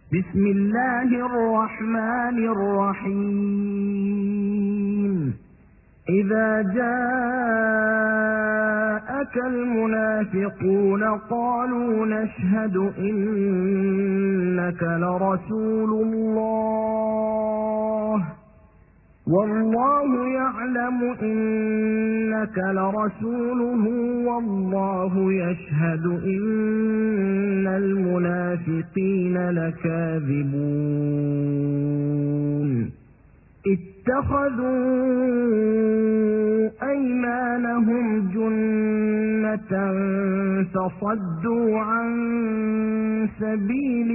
بسم الله الرحمن الرحيم. إذا جاءك المنافقون قالوا نشهد إنك لرسول الله والله يعلم إنك لرسوله والله يشهد إن المنافقين لكاذبون. اتخذوا أيمانهم جنة فصدوا عن سبيل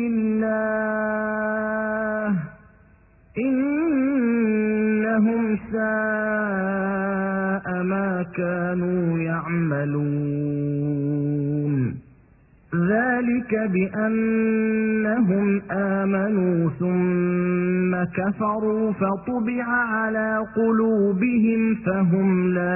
الله إنهم ساء ما كانوا يعملون. ذلك بأنهم آمنوا ثم كفروا فطبع على قلوبهم فهم لا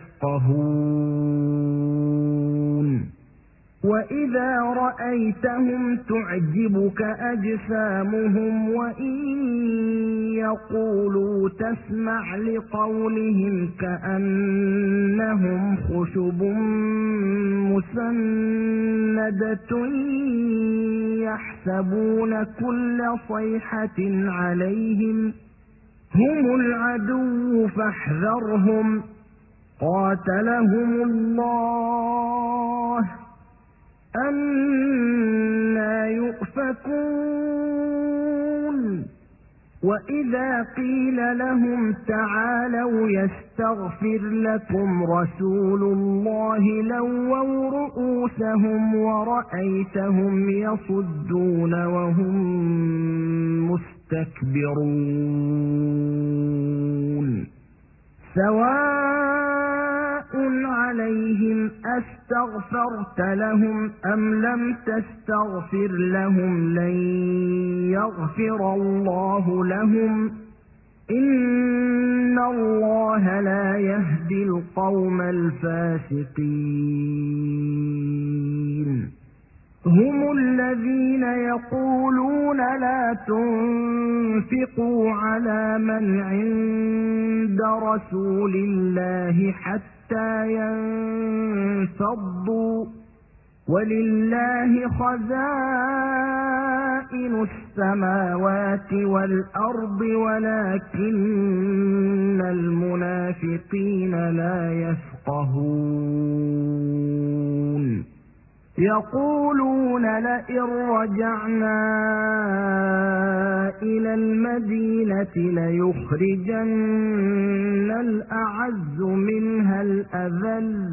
يفقهون. وإذا رأيتهم تعجبك أجسامهم وإن يقولوا تسمع لقولهم كأنهم خشب مسندة يحسبون كل صيحة عليهم هم العدو فاحذرهم قاتلهم الله أنى يؤفكون. وإذا قيل لهم تعالوا يستغفر لكم رسول الله لووا رؤوسهم ورأيتهم يصدون وهم مستكبرون. سواء عليهم أستغفرت لهم أم لم تستغفر لهم لن يغفر الله لهم إن الله لا يهدي القوم الفاسقين. هم الذين يقولون لا تنفقوا على من عند رسول الله حتى ينفضوا ولله خزائن السماوات والأرض ولكن المنافقين لا يفقهون. يقولون لئن رجعنا إلى المدينة ليخرجن الأعز منها الأذل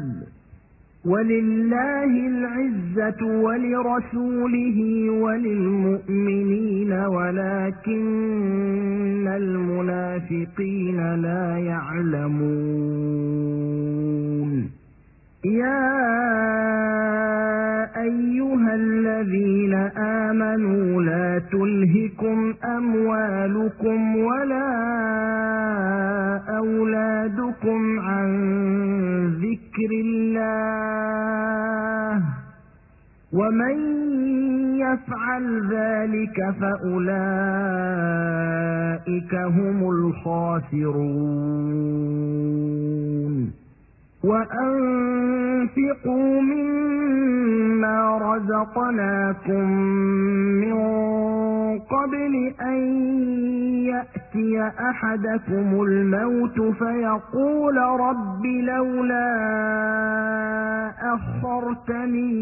ولله العزة ولرسوله وللمؤمنين ولكن المنافقين لا يعلمون. يا أيها الذين آمنوا لا تلهكم أموالكم ولا أولادكم عن ذكر الله ومن يفعل ذلك فأولئك هم الخاسرون. وأنفقوا مما رزقناكم من قبل أن يأتي أحدكم الموت فيقول رب لولا أخرتني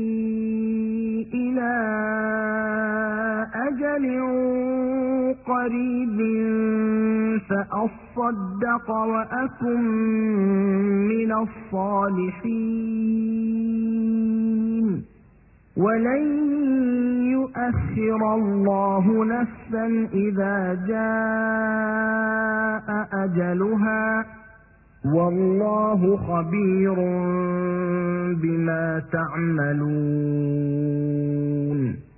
إلى أجل قريب فأصدق وأكن من الصالحين ولن يؤخر الله نفسا إذا جاء أجلها والله خبير بما تعملون.